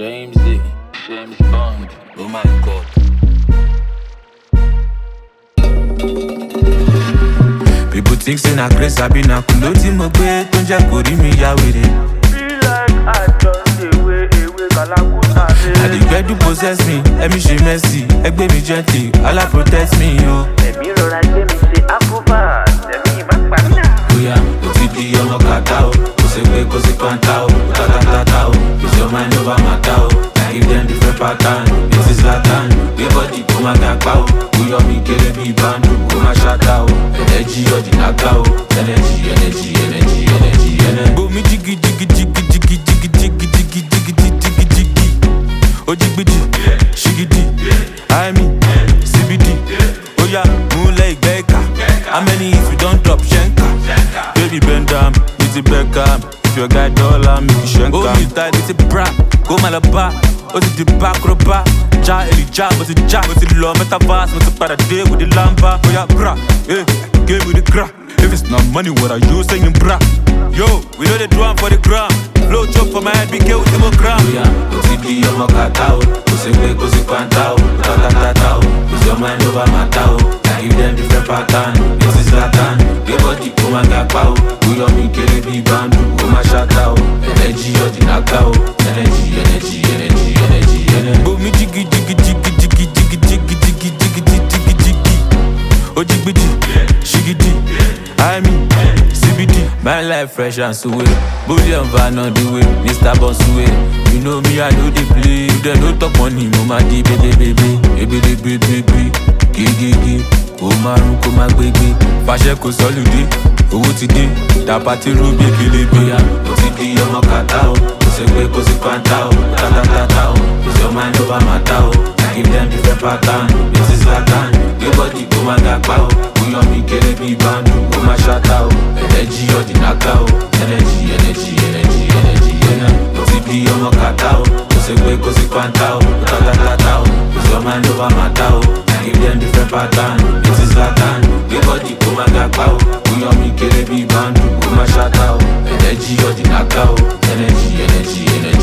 James Bond. Oh my God. People think say na grace I be na kulo tí mo gbé tó ń jẹ́ kó rí mi yá wèrè. Be like I just away Kalakuta. I dey gbedu possess me, ẹ̀mí ṣe mercy, ẹgbẹ́ mi gently, Allah protect me o. Ẹ̀mí rọra gbé mi ṣe àkóbá, ẹ̀mí má pa mí. Bóyá o ti di ọmọ kàtá o, kò ṣe pé kò sí pàǹtà o, tátátátá o, is your mind over matter o. I give them different pattern, it is Latin, gbé bọ́dì kó má ga pa o. Bóyá mi kéré bí ìbánu, kó má ṣáta o. Energy ọ̀dìnàká o, energy. Bomi jigi Ojigbiji, shigidi, I mean, CBD. Oya, moonlight beka. How many if you don't drop shenka? Baby bend down, it's a Beckham. If your guy dollar, make you shenka. Oh, you tight, it's a bra. Go malaba, what's it the back roba? Ja, Elijah, what's it ja? What's it law, metaverse, what's it para day with the lamba? Oya, bra, eh, game with the crack. If it's not money, what are you saying, bra? Yo, we know the drum for the gram. Blow chop for my head, be careful with the gram. Oya, OTD, ọmọ kàtá o. Kò sí pé kò sí pàǹtà o. Tátátátá o. Is your mind over matter o. I give them different pattern. It is Latin. Gbé bọ́dì kó má ga pa o. Bóyá mi kéré bí ìbánu. Kó má ṣáta o. Energy ọ̀dìnàká o. Energy. Bomi jigi. Ojigbiji, shigidi, I mean, CBD. My life fresh and sweet. Bullion van on the way, Mr. Bonsuwe. You know me, I know the play. You don't know talk money, mama di baby. Gigi, Omaru koma gbegbe. Fàṣẹ kò sọ́lùdé, owó ti dé. Dàpá ti rú bí kelebe. Ó ti di ọmọ kàtá o. Kò sí pé kò sí pàǹtà o. Tátátátá o. Is your mind over matter o. I give them different pattern. It is Latin. Gbé bọ́dì kó má ga pa o. Bóyá mi kéré bí ìbánu. Kó má ṣáta o. Energy ọ̀dìnàká o. Energy. Ó ti di ọmọ kàtá o. Kò sí pé kò sí pàǹtà o. Tátátátá o. Is your mind over matter o. I give them different pattern. It is Latin. Gbé bọ́dì kó má ga pa o. Bóyá mi kéré bí ìbánu. Kó má ṣáta o. Energy ọ̀dìnàká o. Energy.